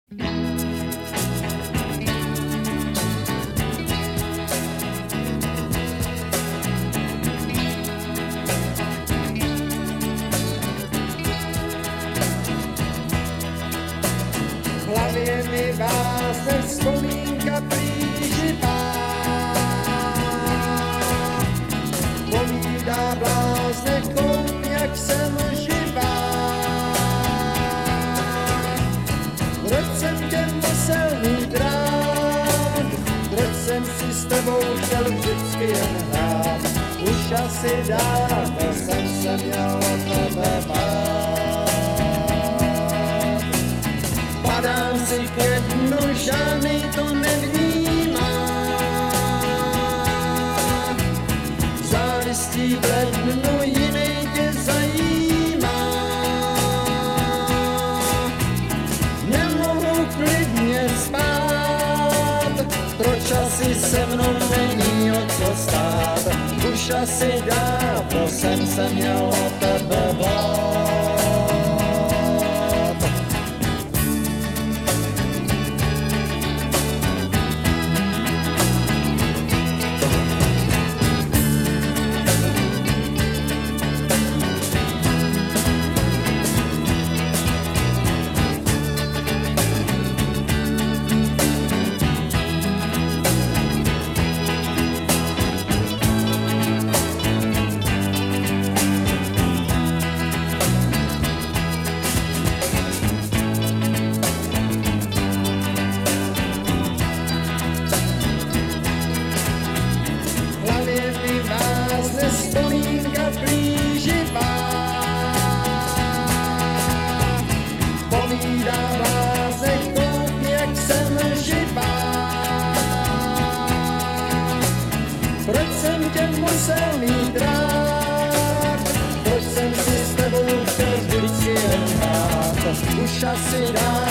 V hlavě mi váze vzpomínka plíživá, povídá bláznekom, jak jsem živá. Proč jsem tě musel mít rád, proč jsem si s tebou chtěl vždycky jen hrát, už asi dávno jsem se měl o tebe bát. Padám si k jednu, žádnej to nevnímá, závistí v lednu, jinej tě zajímá. Nemohu klidně spát, proč asi se mnou není o co stát, už asi dávno jsem se měl o tebe bát. Vzpomínka plíživá, povídá bláznekom, jak jsem živá. Proč jsem tě musel mít rád, proč jsem si s tebou chtěl vždycky jen hrát, už asi dávno